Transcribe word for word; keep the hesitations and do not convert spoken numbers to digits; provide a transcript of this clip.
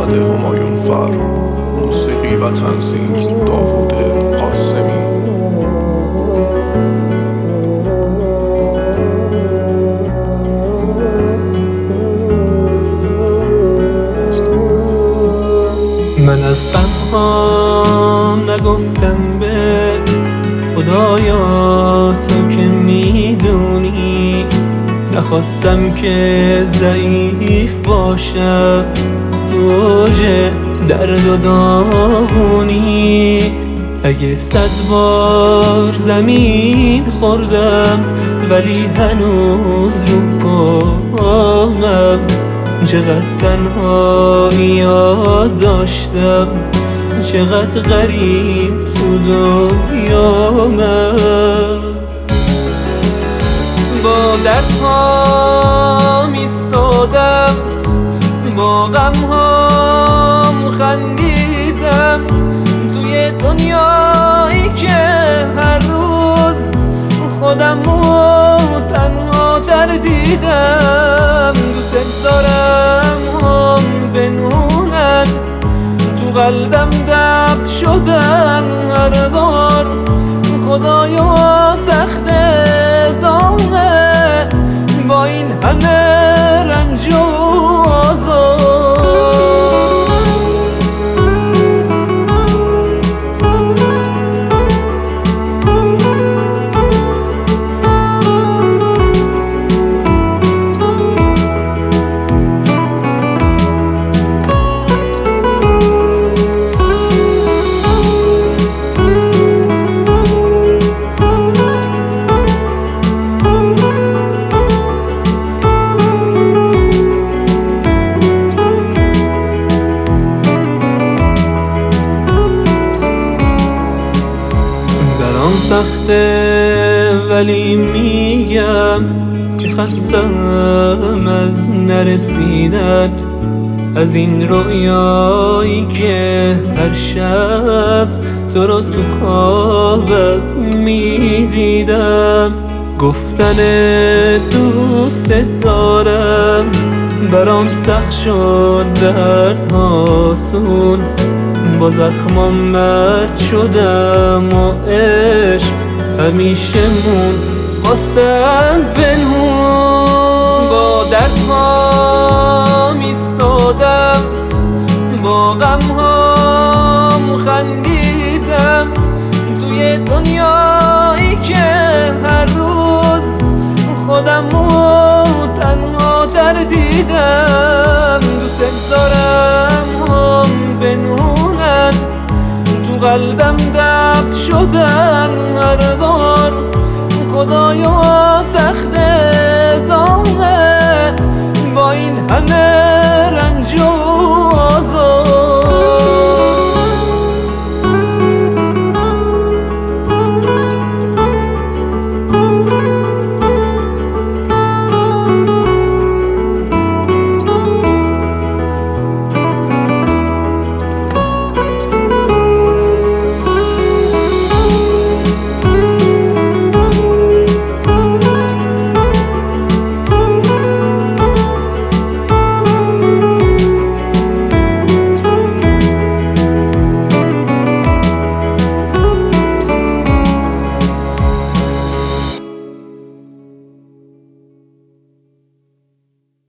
محمد همایون فر، موسیقی و تنظیم داوود قاسمی. من از تنها نگفتم به خدایا، تو که میدونی نخواستم که ضعیف باشم تو اوج درد و داغونی. اگه صد بار زمین خوردم ولی هنوز رو پامم، چقدر تنهایی یاد داشتم، چقدر غریب تو دنیامم. با دردهام ایستادم، با غمهام خندیدم، توی دنیایی که هر روز خودمو تنها تر دیدم. دوست دارم هم بنونن تو قلبم دفت شدن هر بار، خدایا سخت دامه با این همه رنج و آزار. سخته ولی میگم که خستم از نرسیدن، از این رویایی که هر شب تو رو تو خوابم میدیدم. گفتن دوست دارم برام سخت شد، درد آسون با زخمام مرد شدم و عشق همیشه مون واسه پنهون. با دردهام ایستادم، با غمهام خندیدم، توی دنیایی که هر روز خودمو تنها تر دیدم. دوست دارم هم بنونن تو قلبم دفت شدن هر بار، خدایا سخته